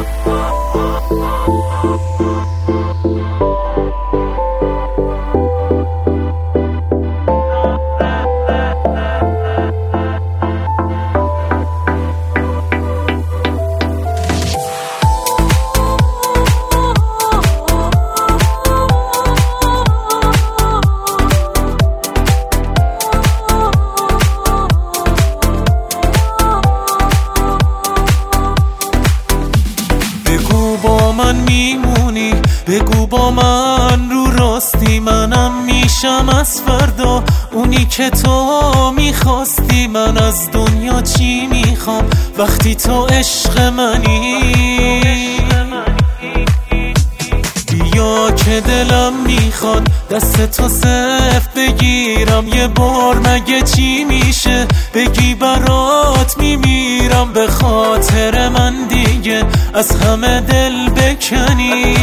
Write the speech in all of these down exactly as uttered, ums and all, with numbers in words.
من میمونی، بگو با من رو راستی، منم میشم از فردا اونی که تو میخواستی. من از دنیا چی میخوام وقتی تو عشق منی؟ بیا که دلم میخواد دست تو سفت بگیرم، یه بار مگه چی میشه بگی برات میمیرم. به خاطر من دیگه از همه دل بکنی،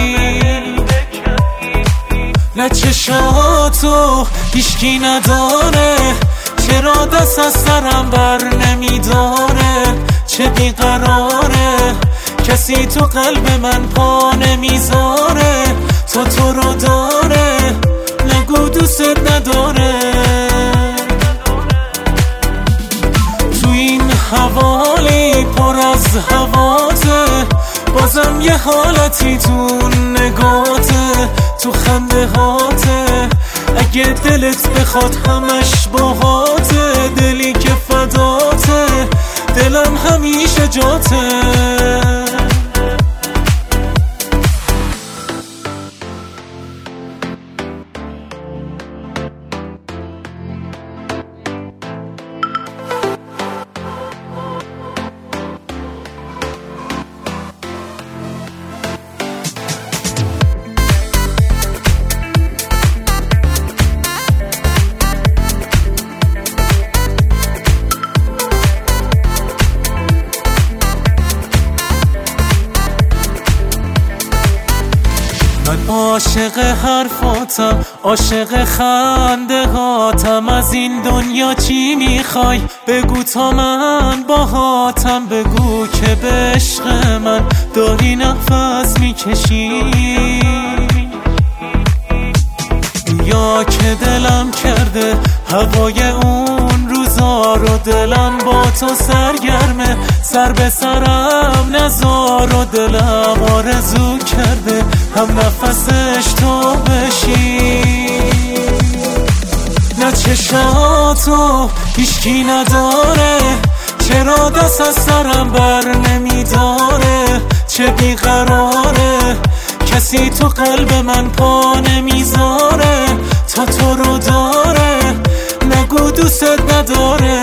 نه چشاتو هیچکی نداره، چرا دست از سرم بر نمیداره؟ چه بیقراره کسی تو قلب من پا نمیذاره، تا تو رو داره نگو دوست نداره. تو این حوالی پر از هواته، بازم یه حالتی تو نگاته، تو خنده هاته، اگه دلت بخواد همش باهاته، دلی که فداته دلم همیشه جاته. من عاشق حرفاتم، عاشق خنده هاتم، از این دنیا چی میخوای بگو تا من باهاتم. بگو که به عشق من داری نفس میکشی، یا که دلم کرده هوای اون روزا رو، دلم با تو سرگرمه سر به سرم نذار، و دلم آرزو کرده هم نفسش تو بشی. نه چشاتو هیچکی نداره، چرا دست از سرم بر نمیداره؟ چه بیقراره کسی تو قلب من پا نمیذاره، تا تو رو داره نگو دوست نداره.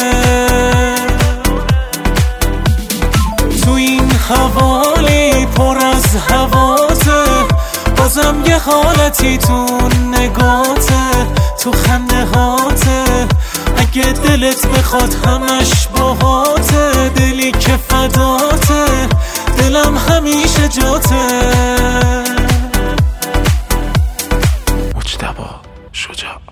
تو این حوالی پر از هواته، بازم یه حالتی تو نگاته، تو خنده هاته، اگه دلت بخواد همش باهاته، دلی که فداته دلم همیشه جاته. مجتبی شجاع.